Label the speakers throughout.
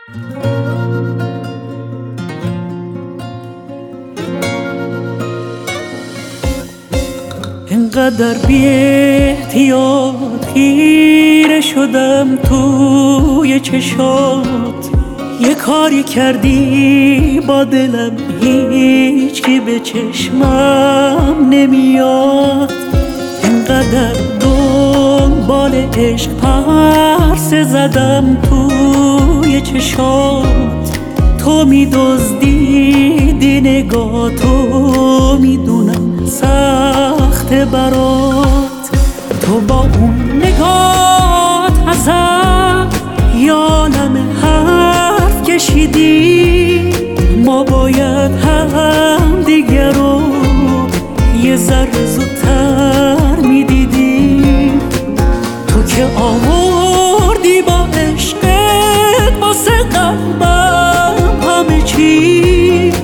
Speaker 1: اینقدر بی احتیاط خیره شدم توی چشات، یه کاری کردی با دلم هیچکی به چشمم نمیاد. اینقدر دنبال عشق پرسه زدم توی چشات، تو می‌دزدیدی نگاهتو، میدونم سخته برات. تو با اون نگات ازم یالم حرف کشیدی، ما باید هم دیگه رو یه ذره زودتر میدیدیم. تو که آوردی با عشقت واسه قلبم همه چیز،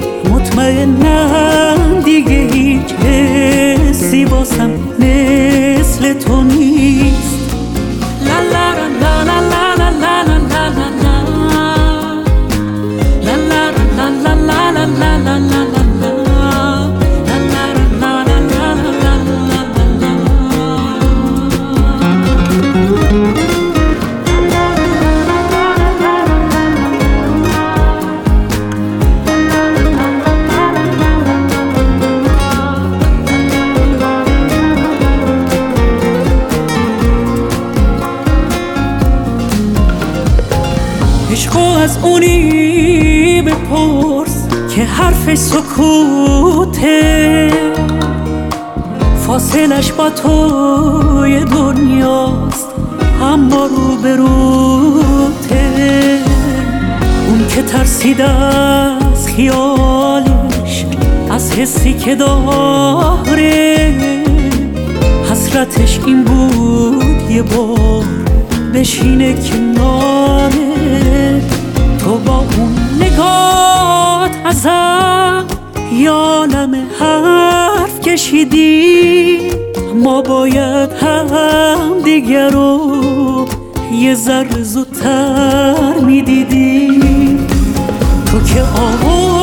Speaker 1: مطمئنم دیگه هیچ حسی واسم مثل تو نیست. لا لا لا لا لا لا لا لا لا لا لا لا لا لا لا. عشقو از اونی بپرس که حرف سکوته، فاصلش با توی دنیاست اما رو به روته. اون که ترسید از خیالش، از حسی که داره، حسرتش این بود یه بار بشینه کناره. تو با اون نگات ازم یالم حرف کشیدی، ما باید هم دیگه رو یه ذره زودتر میدیدیم. تو که